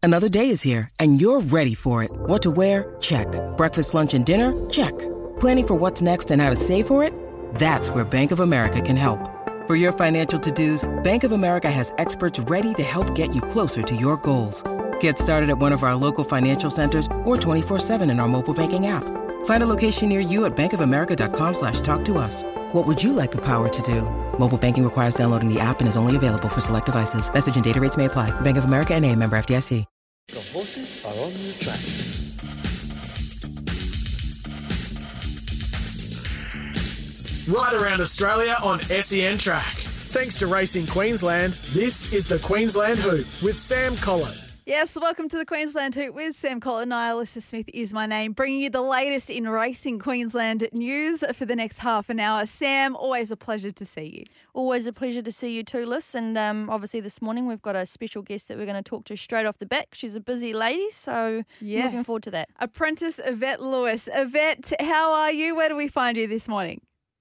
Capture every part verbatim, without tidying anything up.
Another day is here, and you're ready for it. What to wear? Check. Breakfast, lunch, and dinner? Check. Planning for what's next and how to save for it? That's where Bank of America can help. For your financial to-dos, Bank of America has experts ready to help get you closer to your goals. Get started at one of our local financial centers or twenty-four seven in our mobile banking app. Find a location near you at bankofamerica.com slash talk to us. What would you like the power to do? Mobile banking requires downloading the app and is only available for select devices. Message and data rates may apply. Bank of America N A, member F D I C. The horses are on the track. Right around Australia on S E N Track. Thanks to Racing Queensland, this is the Queensland Hoop with Sam Collett. Yes, welcome to the Queensland Hoop with Sam Collett. Alyssa Smith is my name, bringing you the latest in Racing Queensland news for the next half an hour. Sam, always a pleasure to see you. Always a pleasure to see you too, Liz. And um, obviously this morning we've got a special guest that we're going to talk to straight off the bat. She's a busy lady, so yes. Looking forward to that. Apprentice Yvette Lewis. Yvette, how are you? Where do we find you this morning?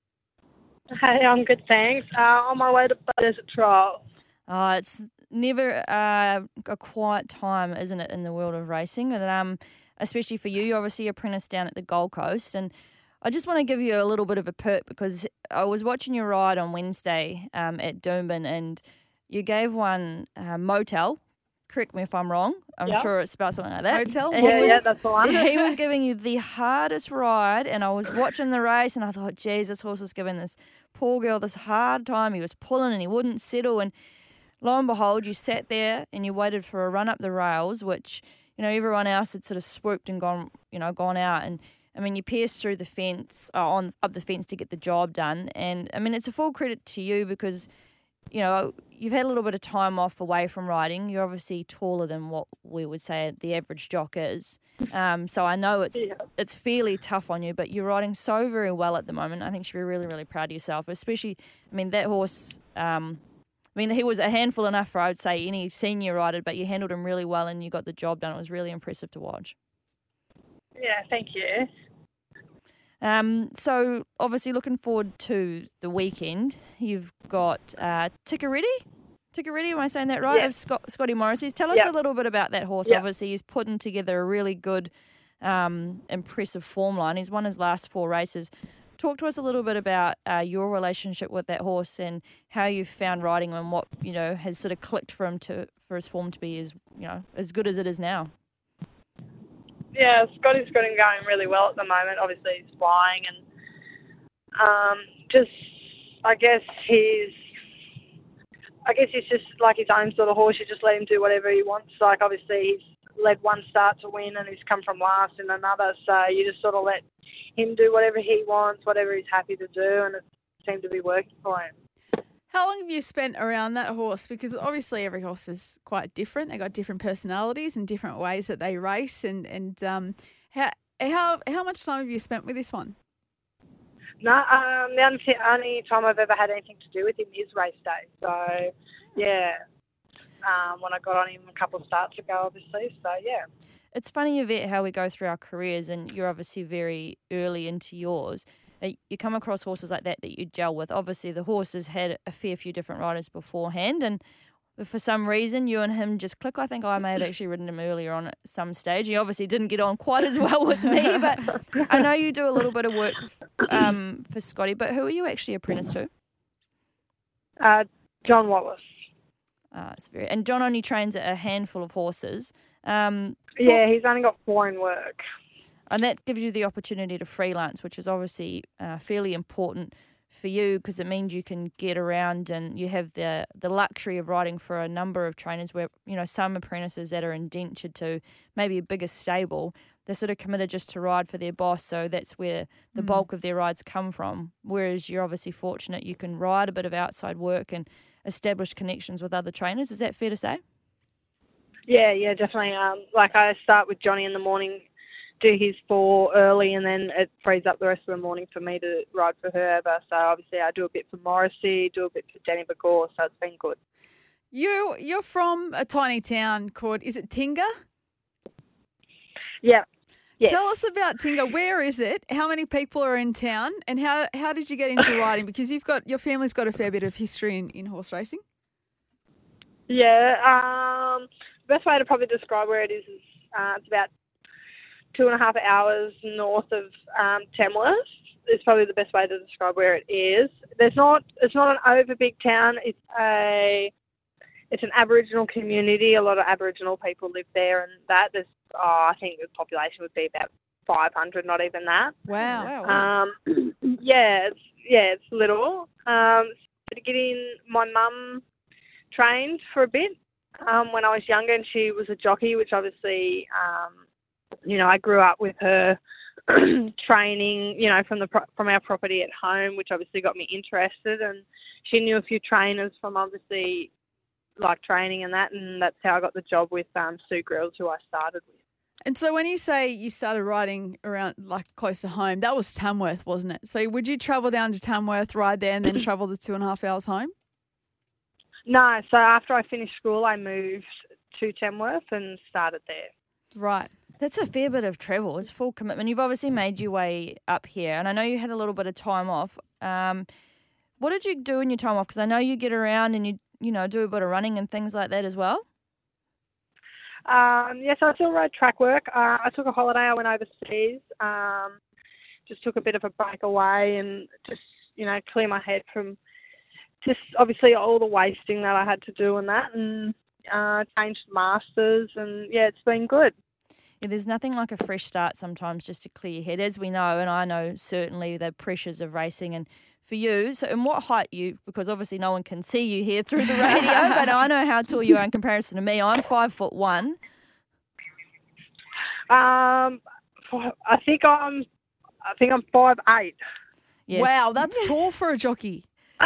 Hey, I'm good, thanks. Uh, on my way to Desert Trial. Oh, it's never uh, a quiet time, isn't it, in the world of racing? And um, especially for you, you're obviously apprenticed down at the Gold Coast. And I just want to give you a little bit of a perk because I was watching your ride on Wednesday um, at Doomben and you gave one uh, Motel. Correct me if I'm wrong. I'm yep. sure it's about something like that. Motel? And Yeah, he was, yeah, that's the one. he was giving you the hardest ride and I was watching the race and I thought, geez, this horse is giving this poor girl this hard time. He was pulling and he wouldn't settle and lo and behold, you sat there and you waited for a run up the rails, which, you know, everyone else had sort of swooped and gone, you know, gone out. And, I mean, you pierced through the fence, uh, on up the fence to get the job done. And, I mean, it's a full credit to you because, you know, you've had a little bit of time off away from riding. You're obviously taller than what we would say the average jock is. Um, so I know it's Yeah. it's fairly tough on you, but you're riding so very well at the moment. I think you should be really, really proud of yourself, especially, I mean, that horse... Um, I mean, he was a handful enough for, I would say, any senior rider, but you handled him really well and you got the job done. It was really impressive to watch. Yeah, thank you. Um, so, obviously, looking forward to the weekend. You've got uh, Tickeretti? Tickeretti, am I saying that right? Yeah. Of Scott, Scotty Morrissey's. Tell us Yeah. a little bit about that horse. Yeah. Obviously, he's putting together a really good, um, impressive form line. He's won his last four races. Talk to us a little bit about uh, your relationship with that horse and how you've found riding him and what, you know, has sort of clicked for him to for his form to be as, you know, as good as it is now. Yeah, Scotty's got him going really well at the moment. Obviously, he's flying and um, just, I guess he's, I guess he's just like his own sort of horse. You just let him do whatever he wants. Like, obviously, he's led one start to win and he's come from last in another. So you just sort of let him do whatever he wants, whatever he's happy to do, and it seemed to be working for him. How long have you spent around that horse? Because obviously every horse is quite different. They've got different personalities and different ways that they race. And, and um, how, how how much time have you spent with this one? No, um, the only, only time I've ever had anything to do with him is race day. So, yeah, um, when I got on him a couple of starts ago, obviously. So, yeah. It's funny, Yvette, how we go through our careers, and you're obviously very early into yours. Uh, You come across horses like that that you gel with. Obviously, the horse has had a fair few different riders beforehand, and for some reason, you and him just click. I think I may have actually ridden him earlier on at some stage. He obviously didn't get on quite as well with me, but I know you do a little bit of work um, for Scotty, but who are you actually apprenticed to? Uh, John Wallace. Uh, it's very, and John only trains a handful of horses. Um, Yeah, he's only got four in work. And that gives you the opportunity to freelance, which is obviously uh, fairly important for you because it means you can get around and you have the the luxury of riding for a number of trainers where, you know, some apprentices that are indentured to maybe a bigger stable, they're sort of committed just to ride for their boss, so that's where the mm. bulk of their rides come from. Whereas you're obviously fortunate you can ride a bit of outside work and establish connections with other trainers. Is that fair to say? Yeah, yeah, definitely. Um, like I start with Johnny in the morning, do his four early, and then it frees up the rest of the morning for me to ride for whoever. So obviously I do a bit for Morrissey, do a bit for Danny Bagor, so it's been good. You, you're from a tiny town called, is it Tinga? Yeah. Yes. Tell us about Tinga. Where is it? How many people are in town? And how how did you get into riding? Because you've got your family's got a fair bit of history in, in horse racing. Yeah. Um, best way to probably describe where it is is uh, it's about two and a half hours north of um, Tamworth. Is probably the best way to describe where it is. There's not, it's not an over big town. It's a, it's an Aboriginal community. A lot of Aboriginal people live there, and that there's, oh, I think the population would be about five hundred, not even that. Wow. Um, yeah, it's, yeah, it's little. Um, so to get in, my mum trained for a bit um, when I was younger, and she was a jockey, which obviously, um, you know, I grew up with her training, you know, from the pro- from our property at home, which obviously got me interested. And she knew a few trainers from obviously like training and that, and that's how I got the job with um, Sue Grills, who I started with. And so when you say you started riding around like close to home, that was Tamworth, wasn't it? So would you travel down to Tamworth, ride there, and then travel the two and a half hours home? No, so after I finished school, I moved to Tamworth and started there. Right. That's a fair bit of travel. It's full commitment. You've obviously made your way up here, and I know you had a little bit of time off. Um, what did you do in your time off? Because I know you get around and you, you know, do a bit of running and things like that as well. Um, yes, I still rode track work. Uh, I took a holiday. I went overseas. Um, just took a bit of a break away and just, you know, clear my head from just obviously all the wasting that I had to do and that, and uh, changed masters, and yeah, it's been good. Yeah, there's nothing like a fresh start sometimes just to clear your head, as we know, and I know certainly the pressures of racing. And for you, so and what height you, because obviously no one can see you here through the radio, but I know how tall you are in comparison to me. I'm five foot one. Um, I think I'm, I think I'm five eight. Yes. Wow, that's tall for a jockey.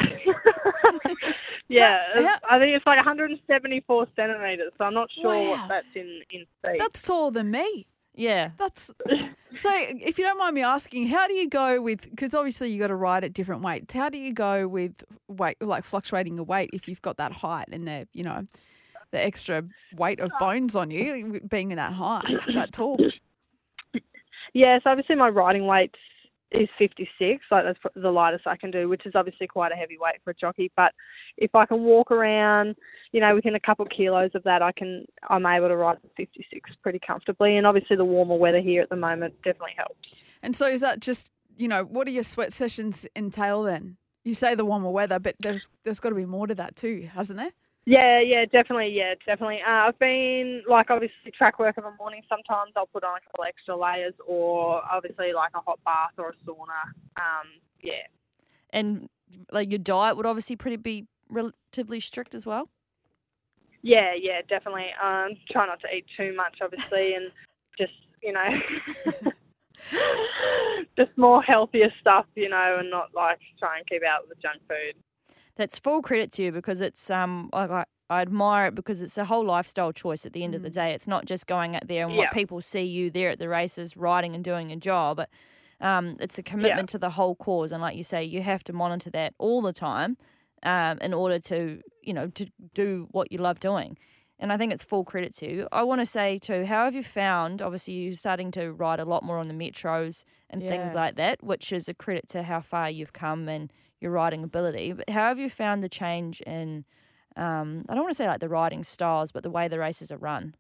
Yeah, How- I think it's like one hundred seventy-four centimetres, so I'm not sure Wow. what that's in, in feet. That's taller than me. Yeah. That's so. If you don't mind me asking, how do you go with? Because obviously you got to ride at different weights. How do you go with weight, like fluctuating your weight, if you've got that height and the, you know, the extra weight of bones on you, being that high, that tall? Yeah, so obviously my riding weight is fifty-six, like that's the lightest I can do, which is obviously quite a heavy weight for a jockey. But if I can walk around, you know, within a couple of kilos of that, I can, I'm able to ride at fifty-six pretty comfortably. And obviously the warmer weather here at the moment definitely helps. And so is that just, you know, what do your sweat sessions entail then? You say the warmer weather, but there's there's got to be more to that too, hasn't there? Yeah, yeah, definitely, yeah, definitely. Uh, I've been, like, obviously track work in the morning. Sometimes I'll put on a couple extra layers, or obviously like a hot bath or a sauna. Um, yeah. And like your diet would obviously pretty be relatively strict as well. Yeah, yeah, definitely. Um, try not to eat too much, obviously, and just, you know, just more healthier stuff, you know, and not like try and keep out the junk food. That's full credit to you, because it's um like I, I admire it, because it's a whole lifestyle choice at the end mm. of the day. It's not just going out there and yeah. what people see you there at the races riding and doing a job, but um it's a commitment yeah. to the whole cause. And like you say, you have to monitor that all the time um in order to, you know, to do what you love doing. And I think it's full credit to you. I want to say too, how have you found, obviously you're starting to ride a lot more on the metros and yeah. things like that, which is a credit to how far you've come and your riding ability. But how have you found the change in, um, I don't want to say like the riding styles, but the way the races are run?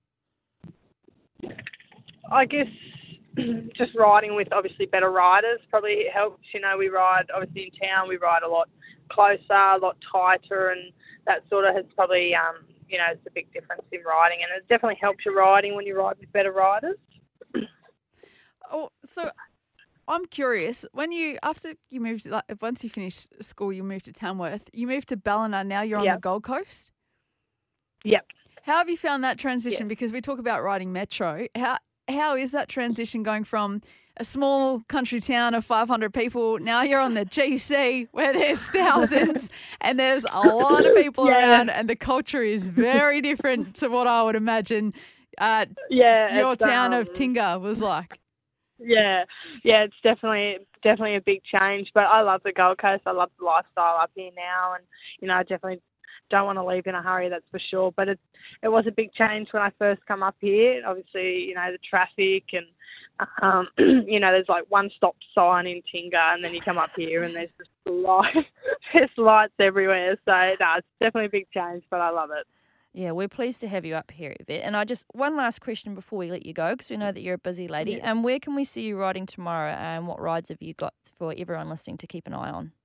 I guess just riding with obviously better riders probably helps. You know, we ride, obviously in town, we ride a lot closer, a lot tighter, and that sort of has probably, um, you know, it's a big difference in riding, and it definitely helps your riding when you ride with better riders. Oh, so I'm curious, when you, after you moved, like once you finished school, you moved to Tamworth, you moved to Ballina, now you're on yep. the Gold Coast? Yep. How have you found that transition? Yep. Because we talk about riding metro. How How is that transition going from a small country town of five hundred people, now you're on the G C where there's thousands and there's a lot of people yeah. around, and the culture is very different to what I would imagine uh, yeah, your town um, of Tinga was like? Yeah, yeah, it's definitely definitely a big change. But I love the Gold Coast. I love the lifestyle up here now, and you know, I definitely don't want to leave in a hurry. That's for sure. But it it was a big change when I first come up here. Obviously, you know, the traffic and um, you know, there's like one stop sign in Tinga, and then you come up here and there's just lights, there's lights everywhere. So no, it's definitely a big change, but I love it. Yeah, we're pleased to have you up here, Yvette. And I just, one last question before we let you go, because we know that you're a busy lady. Yeah. Um, where can we see you riding tomorrow, and what rides have you got for everyone listening to keep an eye on?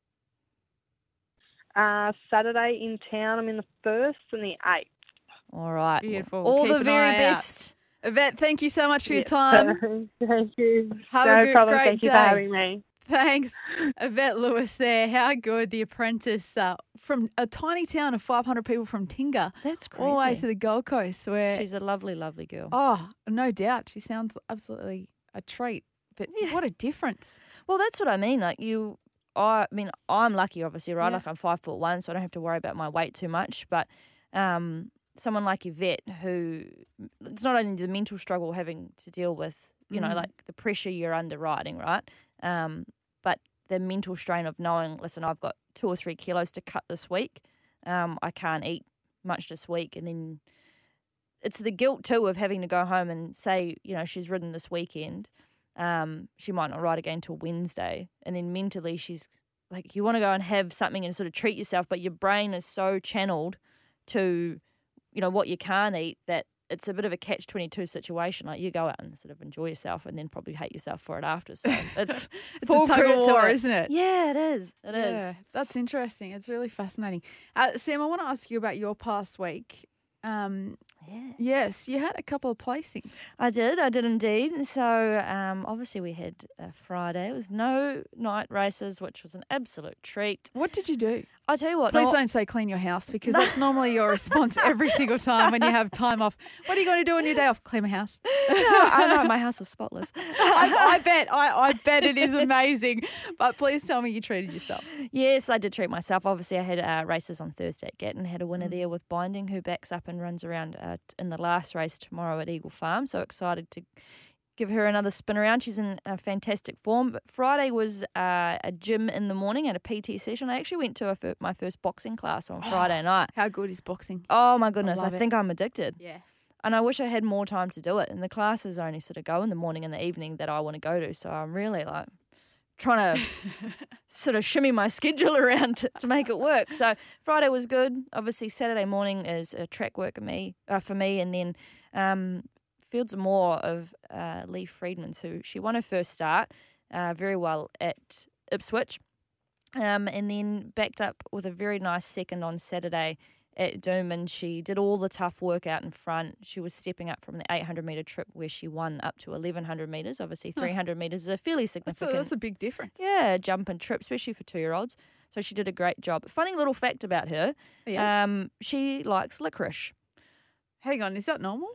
Uh, Saturday in town, I'm in the first and the eighth. All right. Beautiful. All Keep the an very eye out. best. Yvette, thank you so much for your Yeah. time. Thank you. Have no a good, problem. great Thank you day. for having me. Thanks, Yvette Lewis there. How good, The Apprentice, uh, from a tiny town of five hundred people from Tinga That's crazy. all the way to the Gold Coast where, She's a lovely, lovely girl. oh, no doubt, she sounds absolutely a treat. But Yeah. what a difference. Well, that's what I mean. Like you, I mean, I'm lucky, obviously, right? Yeah. Like I'm five foot one, so I don't have to worry about my weight too much. But um, someone like Yvette, who it's not only the mental struggle having to deal with, you know, Mm. like the pressure you're under riding, right? Um, but the mental strain of knowing, listen, I've got two or three kilos to cut this week. Um, I can't eat much this week, and then it's the guilt too of having to go home and say, you know, she's ridden this weekend. Um, she might not ride again till Wednesday. And then mentally she's like, you want to go and have something and sort of treat yourself, but your brain is so channeled to, you know, what you can't eat that it's a bit of a catch twenty-two situation. Like you go out and sort of enjoy yourself and then probably hate yourself for it after. So it's, It's full a tug credit of to war, it. isn't it? Yeah, it is. It is. Yeah, that's interesting. It's really fascinating. Uh, Sam, I want to ask you about your past week. Um, Yeah. yes, you had a couple of placings. I did, I did indeed. So um, obviously we had a Friday. It was no night races, which was an absolute treat. What did you do? I tell you what, Please no- don't say clean your house because that's normally your response every single time when you have time off. What are you going to do on your day off? Clean my house. I know my house was spotless. I, I bet. I, I bet it is amazing. But please tell me you treated yourself. Yes, I did treat myself. Obviously, I had uh, races on Thursday at Gatton. Had a winner Mm. there with Binding, who backs up and runs around uh, t- in the last race tomorrow at Eagle Farm. So excited to give her another spin around. She's in uh, fantastic form. But Friday was uh, a gym in the morning and a P T session. I actually went to a fir- my first boxing class on Friday night. How good is boxing? Oh my goodness, I, love it. think I'm addicted. Yes. And I wish I had more time to do it. And the classes only sort of go in the morning and the evening that I want to go to. So I'm really like trying to sort of shimmy my schedule around to, to make it work. So Friday was good. Obviously Saturday morning is a track work for me, uh, for me. And then um, Fields of Moor of uh, Lee Friedman's, who she won her first start uh, very well at Ipswich. Um, and then backed up with a very nice second on Saturday at Doom, and she did all the tough work out in front. She was stepping up from the eight hundred metre trip where she won up to eleven hundred metres. Obviously, three hundred metres is a fairly That's a, significant that's a big difference. yeah, jump and trip, especially for two-year-olds. So she did a great job. Funny little fact about her, Yes. um, she likes licorice. Hang on, is that normal?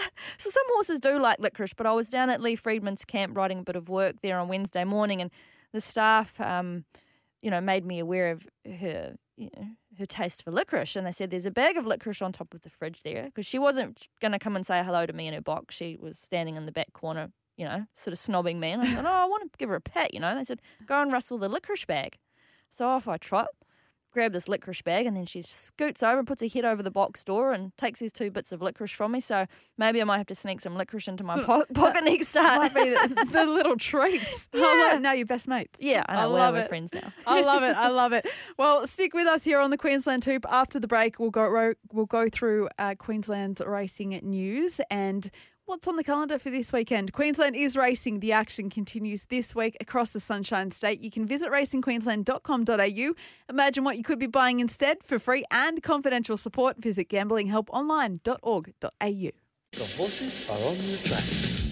So some horses do like licorice, but I was down at Lee Friedman's camp writing a bit of work there on Wednesday morning, and the staff, um, you know, made me aware of her, you know, her taste for licorice, and they said there's a bag of licorice on top of the fridge there, because she wasn't going to come and say hello to me in her box. She was standing in the back corner, you know, sort of snobbing me, and I thought, oh, I want to give her a pat, you know. They said, go and rustle the licorice bag. So off I trot, grab this licorice bag, and then she scoots over and puts her head over the box door and takes these two bits of licorice from me. So maybe I might have to sneak some licorice into my So po- pocket next start. Might be the, the little treats. Yeah. Oh, look, now you're best mates. Yeah, I know. I We're, love we're it. friends now. I love it. I love it. Well, stick with us here on the Queensland Hoop. After the break, we'll go ro- we'll go through uh, Queensland racing news and what's on the calendar for this weekend. Queensland is racing. The action continues this week across the Sunshine State. You can visit racing queensland dot com dot a u. Imagine what you could be buying instead. For free and confidential support, visit gambling help online dot org dot a u. The horses are on the track.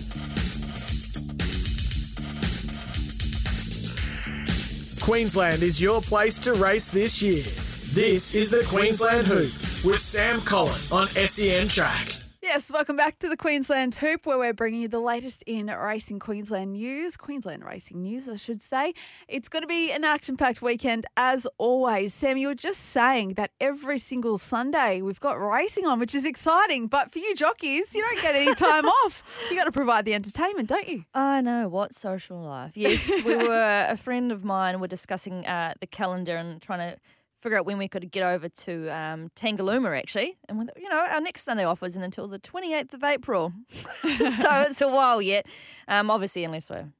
Queensland is your place to race this year. This is the Queensland Hoop with Sam Collett on S E N Track. Yes, welcome back to the Queensland Hoop, where we're bringing you the latest in racing Queensland news, Queensland racing news, I should say. It's going to be an action-packed weekend, as always. Sam, you were just saying that every single Sunday we've got racing on, which is exciting. But for you jockeys, you don't get any time off. You got to provide the entertainment, don't you? I know, what social life. Yes, we were, a friend of mine were discussing uh, the calendar and trying to figure out when we could get over to um, Tangalooma, actually. And, with, you know, our next Sunday off isn't until the twenty-eighth of April. So it's a while yet. Um, obviously, unless we're,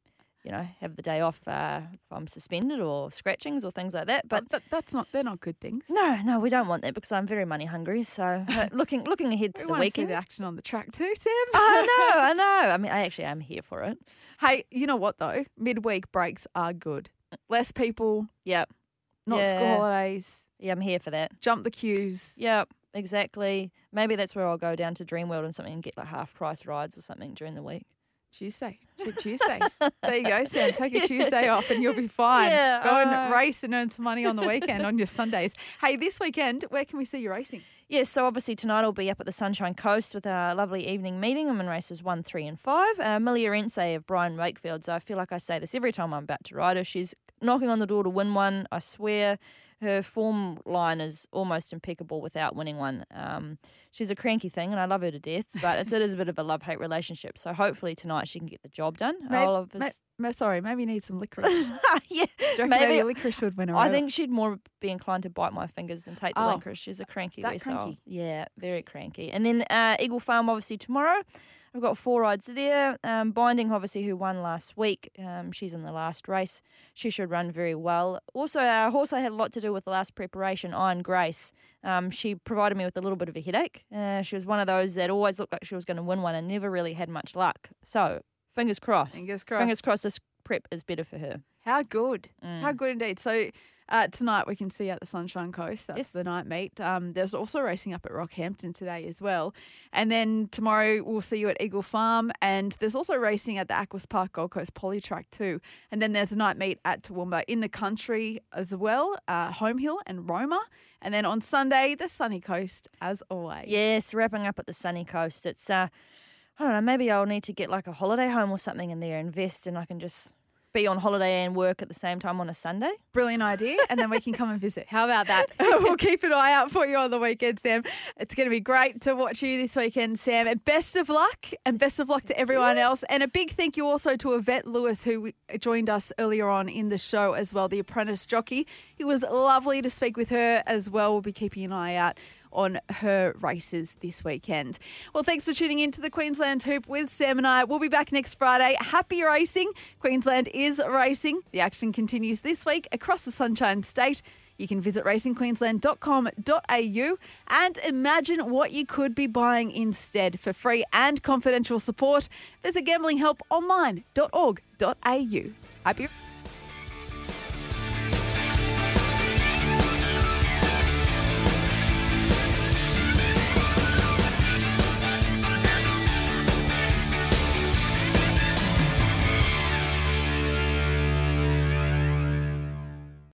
you know, have the day off uh, if I'm suspended or scratchings or things like that. But But that's not, they're not good things. no, no, we don't want that because I'm very money hungry. So uh, looking looking ahead to We the want to see weekend. the action on the track too, Sam. I know, I know. I mean, I actually am here for it. Hey, you know what though? Midweek breaks are good. Less people, Yep. not Yeah. school holidays, Yeah, I'm here for that. jump the queues. Yep, exactly. Maybe that's where I'll go down to Dreamworld and something and get like half price rides or something during the week. Tuesday, Cheap Tuesdays. There you go, Sam. Take a Tuesday off and you'll be fine. Yeah, go I and know. race and earn some money on the weekend on your Sundays. Hey, this weekend, where can we see you racing? Yes, so obviously tonight I'll be up at the Sunshine Coast with a lovely evening meeting. I'm in races one, three and five. Uh, Millie Arence of Brian Wakefield. So I feel like I say this every time I'm about to ride her. She's knocking on the door to win one, I swear. Her form line is almost impeccable without winning one. Um, she's a cranky thing and I love her to death, but it's, it is a bit of a love-hate relationship. So hopefully tonight she can get the job done. Maybe, All of us- sorry, maybe you need some licorice. Do you yeah, reckon maybe. maybe licorice would win her I over? think she'd more be inclined to bite my fingers than take the Oh, licorice. She's a cranky that wee soul. cranky. Yeah, very cranky. And then uh, Eagle Farm, obviously, tomorrow. I've got four rides there. Um, Binding, obviously, who won last week. Um, she's in the last race. She should run very well. Also, a horse I had a lot to do with the last preparation, Iron Grace. Um, she provided me with a little bit of a headache. Uh, she was one of those that always looked like she was going to win one and never really had much luck. So, fingers crossed. Fingers crossed. Fingers crossed this prep is better for her. How good. Mm. How good indeed. So uh, tonight we can see at the Sunshine Coast. That's Yes. the night meet. Um, there's also racing up at Rockhampton today as well. And then tomorrow we'll see you at Eagle Farm. And there's also racing at the Aquas Park Gold Coast Polytrack too. And then there's a night meet at Toowoomba in the country as well, uh, Home Hill and Roma. And then on Sunday, the Sunny Coast as always. Yes, wrapping up at the sunny coast. It's, uh, I don't know, maybe I'll need to get like a holiday home or something in there, invest, and I can just be on holiday and work at the same time on a Sunday. Brilliant idea. And then we can come and visit. How about that? We'll keep an eye out for you on the weekend, Sam. It's going to be great to watch you this weekend, Sam. And best of luck and best of luck to everyone else. And a big thank you also to Yvette Lewis, who joined us earlier on in the show as well, the apprentice jockey. It was lovely to speak with her as well. We'll be keeping an eye out on her races this weekend. Well, thanks for tuning in to the Queensland Hoop with Sam and I. We'll be back next Friday. Happy racing. Queensland is racing. The action continues this week across the Sunshine State. You can visit racing queensland dot com dot a u and imagine what you could be buying instead. For free and confidential support, visit gambling help online dot org dot a u. Happy